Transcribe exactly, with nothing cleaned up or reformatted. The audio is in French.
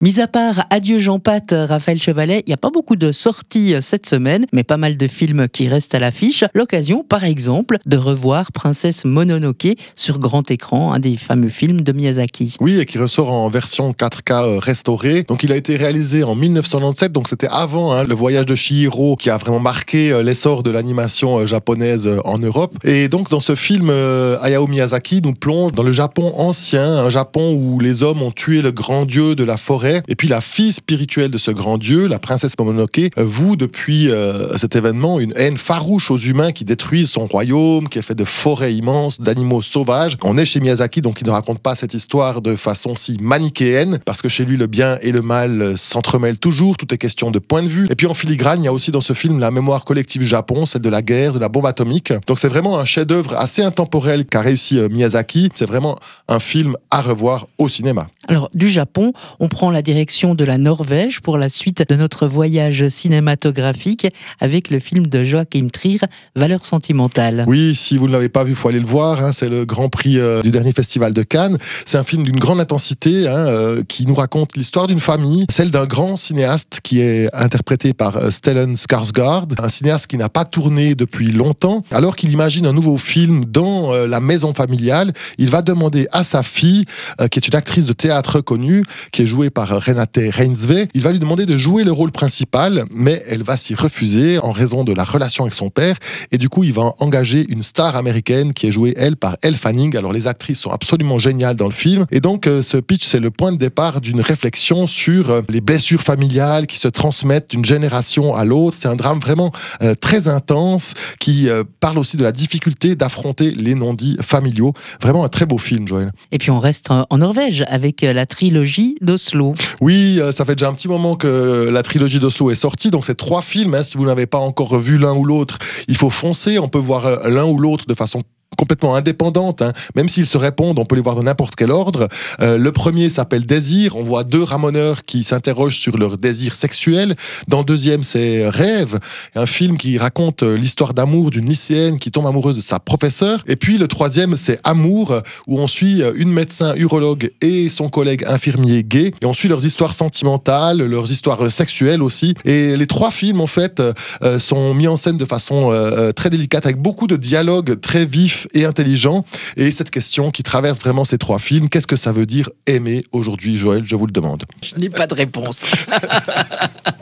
Mis à part Adieu Jean-Pat, Raphaël Chevalet, il n'y a pas beaucoup de sorties cette semaine, mais pas mal de films qui restent à l'affiche. L'occasion, par exemple, de revoir Princesse Mononoke sur grand écran, un des fameux films de Miyazaki. Oui, et qui ressort en version quatre K restaurée. Donc il a été réalisé en dix-neuf cent quatre-vingt-dix-sept, donc c'était avant hein, le voyage de Chihiro qui a vraiment marqué l'essor de l'animation japonaise en Europe. Et donc dans ce film, Hayao Miyazaki nous plonge dans le Japon ancien, un Japon où les hommes ont tué le grand dieu de la forêt. Et puis la fille spirituelle de ce grand dieu, la princesse Mononoke, voue depuis euh, cet événement une haine farouche aux humains qui détruisent son royaume, qui est fait de forêts immenses, d'animaux sauvages. On est chez Miyazaki, donc il ne raconte pas cette histoire de façon si manichéenne, parce que chez lui le bien et le mal s'entremêlent toujours, tout est question de point de vue. Et puis en filigrane, il y a aussi dans ce film la mémoire collective du Japon, celle de la guerre, de la bombe atomique. Donc c'est vraiment un chef-d'œuvre assez intemporel qu'a réussi Miyazaki. C'est vraiment un film à revoir au cinéma. Alors du Japon, on prend la direction de la Norvège pour la suite de notre voyage cinématographique avec le film de Joachim Trier, Valeurs sentimentales. Oui, si vous ne l'avez pas vu, il faut aller le voir. Hein, c'est le Grand Prix euh, du dernier festival de Cannes. C'est un film d'une grande intensité hein, euh, qui nous raconte l'histoire d'une famille, celle d'un grand cinéaste qui est interprété par euh, Stellan Skarsgård, un cinéaste qui n'a pas tourné depuis longtemps. Alors qu'il imagine un nouveau film dans euh, la maison familiale, il va demander à sa fille, euh, qui est une actrice de théâtre connue, qui est jouée par Renate Reinsve, il va lui demander de jouer le rôle principal, mais elle va s'y refuser en raison de la relation avec son père, et du coup il va engager une star américaine qui est jouée elle par Elle Fanning. Alors les actrices sont absolument géniales dans le film, et donc euh, ce pitch c'est le point de départ d'une réflexion sur euh, les blessures familiales qui se transmettent d'une génération à l'autre. C'est un drame vraiment euh, très intense qui euh, parle aussi de la difficulté d'affronter les non-dits familiaux. Vraiment un très beau film, Joël. Et puis on reste en Norvège avec la trilogie d'Oslo. Oui, ça fait déjà un petit moment que la trilogie d'Oslo est sortie, donc c'est trois films, hein. Si vous n'avez pas encore vu l'un ou l'autre, il faut foncer, on peut voir l'un ou l'autre de façon complètement indépendante, hein. Même s'ils se répondent, on peut les voir dans n'importe quel ordre. Euh, le premier s'appelle Désir, on voit deux ramoneurs qui s'interrogent sur leur désir sexuel. Dans le deuxième, c'est Rêve, un film qui raconte l'histoire d'amour d'une lycéenne qui tombe amoureuse de sa professeure. Et puis le troisième, c'est Amour, où on suit une médecin urologue et son collègue infirmier gay, et on suit leurs histoires sentimentales, leurs histoires sexuelles aussi. Et les trois films, en fait, euh, sont mis en scène de façon euh, très délicate, avec beaucoup de dialogues très vifs et intelligent. Et cette question qui traverse vraiment ces trois films, qu'est-ce que ça veut dire aimer aujourd'hui, Joël? Je vous le demande. Je n'ai pas de réponse.